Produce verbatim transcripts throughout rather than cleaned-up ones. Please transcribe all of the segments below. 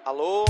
Alô?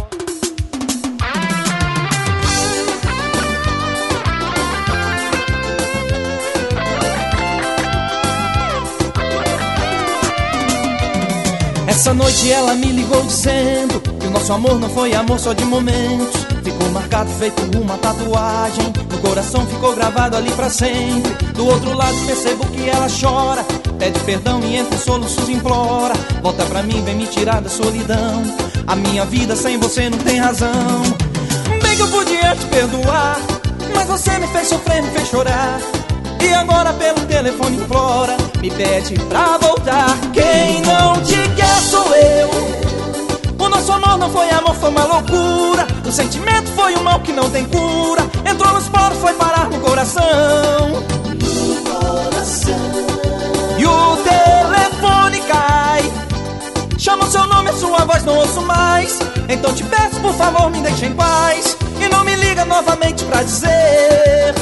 Essa noite ela me ligou dizendo que o nosso amor não foi amor só de momentos. Ficou marcado feito uma tatuagem, no coração ficou gravado ali pra sempre. Do outro lado percebo que ela chora, pede perdão e entre soluços implora: volta pra mim, vem me tirar da solidão. A minha vida sem você não tem razão. Bem que eu podia te perdoar, mas você me fez sofrer, me fez chorar. E agora pelo telefone implora, me pede pra voltar. Quem não te quer sou eu. O nosso amor não foi amor, foi uma loucura. O sentimento foi um mal que não tem cura. Entrou nos poros, foi parar no coração. No coração. E o telefone cai. Chama o seu nome, a sua voz não ouço mais. Então te peço, por favor, me deixe em paz. E não me liga novamente pra dizer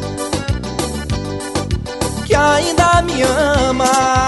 que ainda me ama.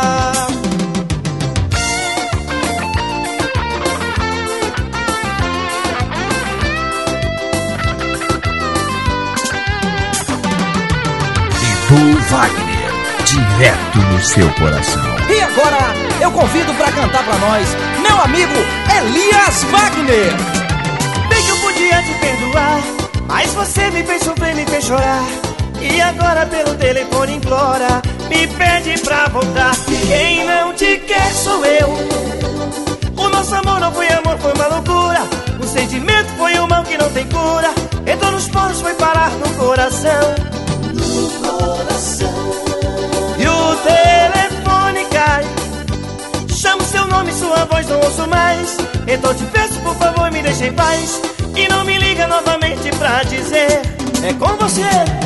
Edu Wagner, direto no seu coração. E agora eu convido pra cantar pra nós meu amigo Elias Wagner. Bem que eu podia te perdoar, mas você me fez sofrer, me fez chorar. E agora pelo telefone implora, me pede pra voltar. Quem não te quer sou eu. O nosso amor não foi amor, foi uma loucura. O sentimento foi um mal que não tem cura. Entrou nos poros, foi parar no coração. No coração. E o telefone cai. Chamo seu nome, sua voz não ouço mais. Então te peço, por favor, me deixe em paz. E não me liga novamente pra dizer: é com você.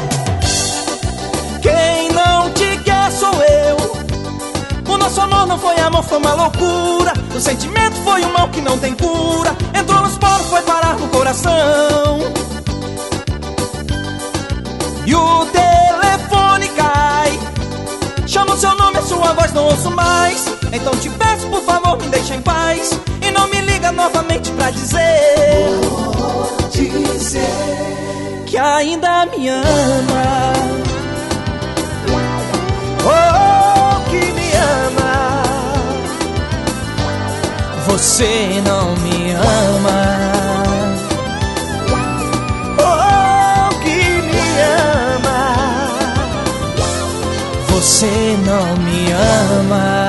Quem não te quer sou eu. O nosso amor não foi amor, foi uma loucura. O sentimento foi um mal que não tem cura. Entrou nos poros, foi parar no coração. E o telefone cai. Chama o seu nome, a sua voz não ouço mais. Então te peço, por favor, me deixe em paz. E não me liga novamente pra dizer, vou dizer que ainda me ama. Oh, que me ama. Você não me ama. Oh, que me ama. Você não me ama.